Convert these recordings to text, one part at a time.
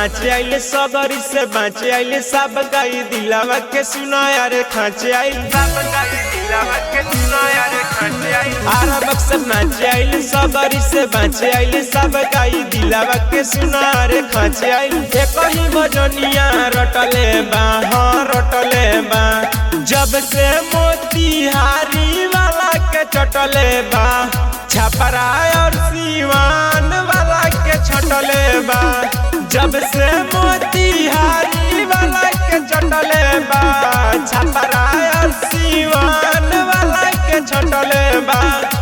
नाचे आइले सगरी से बाँचे आइले सब गाई दिलावा के सुना यारे खाचे आइले सब गाई दिलावा के सुना यारे खाचे आइले आरा बक्सर नाचे आइले सगरी से बाँचे आइले सब गाई दिलावा के सुना यारे खाचे आइले एक ही भजनिया रटले बा हाँ रटले बा जब से मोतिहारी वाला के चटले बा छपरा और सीवान वाला के छटले बा जब से मोतिहारी वाला के चटले बा छपरा और सीवान वाला के छटले बा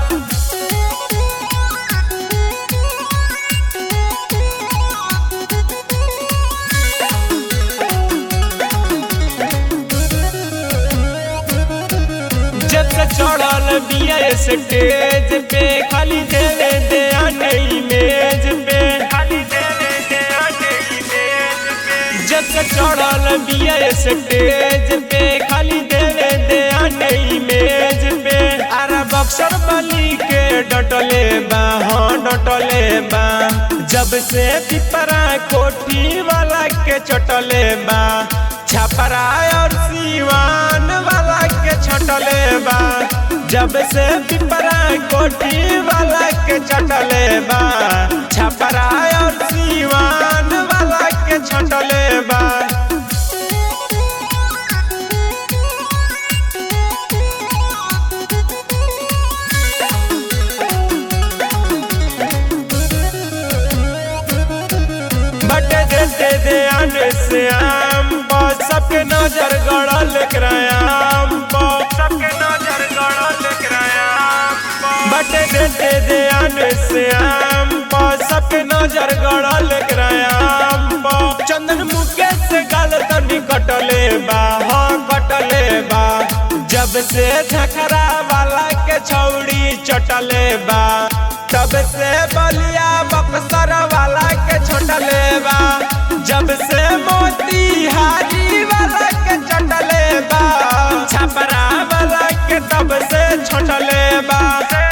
जब से चढ़ल बिया स्टेज पे खाली देवे दे इमेज पे खाली देवे दे इमेज पे जब से चढ़ल बिया स्टेज पे खाली देवे दे इमेज पे आरा बक्सर बली के डटले बा हाँ डटले बा जब से पिपरा कोठी वाला के चटले बा छपरा और सीवान वाला के छटले बा जब से पिपरा कोठी वाला के चटले बा छपरा और सीवान वाला के छटले बा बटे देते ध्यान से आम सबके नजर गड़ल करायाम सबके नजर गड़ल करायाम बटे देते ध्यान से आम सबके नजर गड़ल करायाम चंदन मुकेश से गाल तनी कटले बा हाँ कटले बा जब से झखरा वाला के छौड़ी चटले बा तब से बलिया बक्सर वाला के छटले बा जब से मोतिहारी वाला के चटले बा छपरा वाला के तब से छटले बा।